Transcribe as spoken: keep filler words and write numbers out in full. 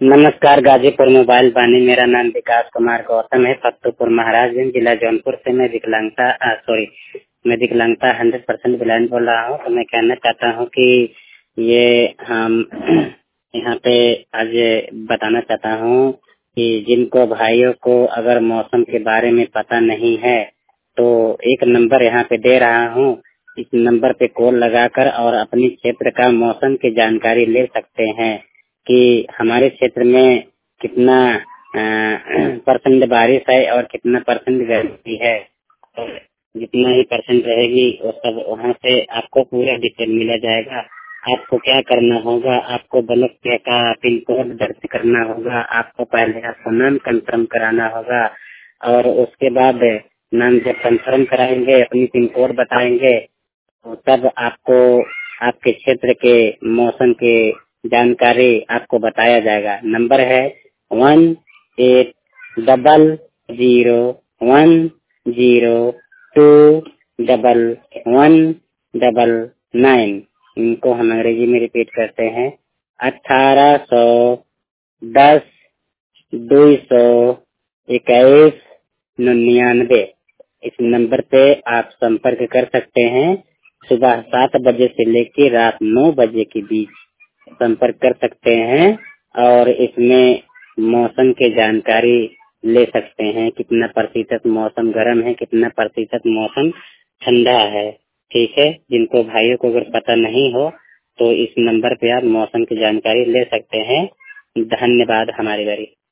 नमस्कार, गाजीपुर मोबाइल वाणी। मेरा नाम विकास कुमार गौतम है। फतेहपुर महाराजगंज जिला जौनपुर से मैं विकलांगता सॉरी मैं विकलांगता हंड्रेड परसेंट ब्लाइंड बोल रहा हूँ। तो मैं कहना चाहता हूँ कि ये हम यहाँ पे आज बताना चाहता हूँ कि जिनको भाइयों को अगर मौसम के बारे में पता नहीं है तो एक नंबर यहाँ पे दे रहा हूँ। इस नंबर पे कॉल लगाकर और अपनी क्षेत्र का मौसम की जानकारी ले सकते हैं कि हमारे क्षेत्र में कितना परसेंट बारिश है और कितना परसेंट गर्मी है। और जितना ही परसेंट रहेगी वो सब वहाँ से आपको पूरा डिटेल मिला जाएगा। आपको क्या करना होगा, आपको ब्लॉक का पिन कोड दर्ज करना होगा। आपको पहले आपको नाम कंफर्म कराना होगा और उसके बाद नाम जब कंफर्म कराएंगे, अपनी पिन कोड बताएंगे तो तब आपको आपके क्षेत्र के मौसम के जानकारी आपको बताया जाएगा। नंबर है one eight double zero one zero two double one double nine. इनको हम अंग्रेजी में रिपीट करते हैं। अठारह सौ दस दो सौ इक्कीस निन्यानवे। इस नंबर पे आप संपर्क कर सकते हैं। सुबह सात बजे से लेकर रात नौ बजे के बीच संपर्क कर सकते हैं और इसमें मौसम की जानकारी ले सकते हैं। कितना प्रतिशत मौसम गर्म है, कितना प्रतिशत मौसम ठंडा है। ठीक है, जिनको भाइयों को अगर पता नहीं हो तो इस नंबर पे आप मौसम की जानकारी ले सकते हैं। धन्यवाद हमारी बारी।